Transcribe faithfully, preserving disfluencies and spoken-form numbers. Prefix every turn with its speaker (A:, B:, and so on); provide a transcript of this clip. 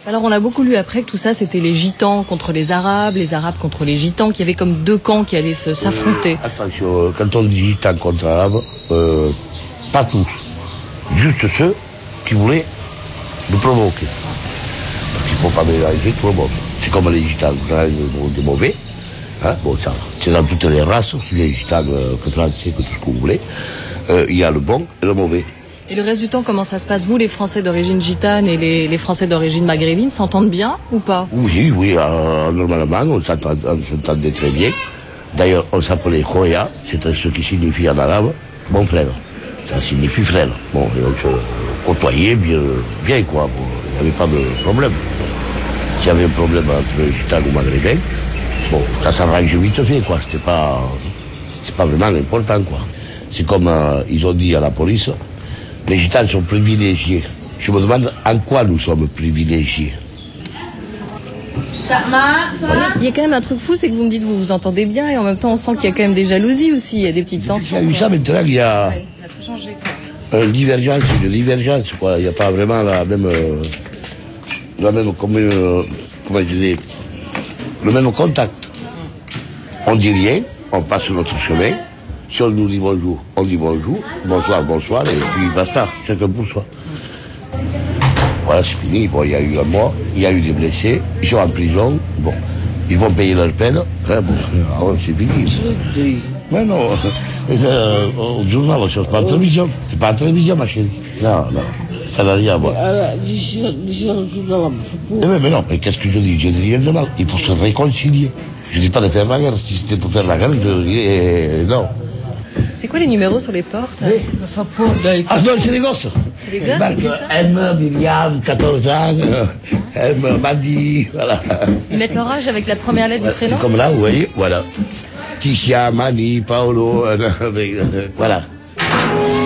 A: Alors on a beaucoup lu après que tout ça c'était les gitans contre les arabes, les arabes contre les gitans, qu'il y avait comme deux camps qui allaient s'affronter.
B: Euh, attention, quand on dit gitans contre arabes, euh, pas tous. Juste ceux qui voulaient nous provoquer. Parce qu'il ne faut pas mélanger tout le monde. C'est comme les gitans, des mauvais. Hein, bon, ça, c'est dans toutes les races, aussi les gitans euh, que français, que tout ce que vous voulez. Euh, il y a le bon et le mauvais.
A: Et le reste du temps, comment ça se passe? Vous, les Français d'origine gitane et les, les Français d'origine maghrébine, s'entendent bien ou pas?
B: Oui, oui, euh, normalement, on s'entendait très bien. D'ailleurs, on s'appelait Khoya, c'est ce qui signifie en arabe mon frère. Ça signifie frère. Bon, et on se côtoyait bien, bien quoi. Bon, il n'y avait pas de problème. S'il y avait un problème entre gitane ou maghrébin, bon, ça s'arrange vite fait, quoi. C'était pas, c'était pas vraiment important, quoi. C'est comme euh, ils ont dit à la police, les gitanes sont privilégiés. Je me demande en quoi nous sommes privilégiés.
A: Voilà. Il y a quand même un truc fou, c'est que vous me dites que vous vous entendez bien et en même temps on sent qu'il y a quand même des jalousies aussi, il y a des petites tensions.
B: Il y a eu ça maintenant, il y a
A: Ouais, ça a tout changé, quoi.
B: une divergence, une divergence, quoi. Il n'y a pas vraiment la même, euh, la même, comme, euh, comment je dis, le même contact. On dit rien, on passe notre chemin. Si on nous dit bonjour, on dit bonjour, bonsoir, bonsoir, et puis basta, chacun pour soi. Voilà, c'est fini. Bon, il y a eu un mort, il y a eu des blessés, ils sont en prison, bon, ils vont payer leur peine, hein, bon, alors c'est fini. Mais non, euh, au journal, c'est pas en télévision, c'est pas en télévision, ma chérie. Non, non, ça n'a rien à voir. Mais, mais non, mais qu'est-ce que je dis? Je dis rien de mal, il faut se réconcilier. Je dis pas de faire la guerre, si c'était pour faire la guerre, je dirais non.
A: C'est quoi les numéros sur les portes?
B: Ah non, c'est les gosses.
A: C'est les gosses qui font ça?
B: M, Myriam, quatorze ans, M, Madi, voilà.
A: Ils mettent leur âge avec la première lettre du prénom?
B: C'est comme là, vous voyez, voilà. Ticia, Mani, Paolo, euh, voilà.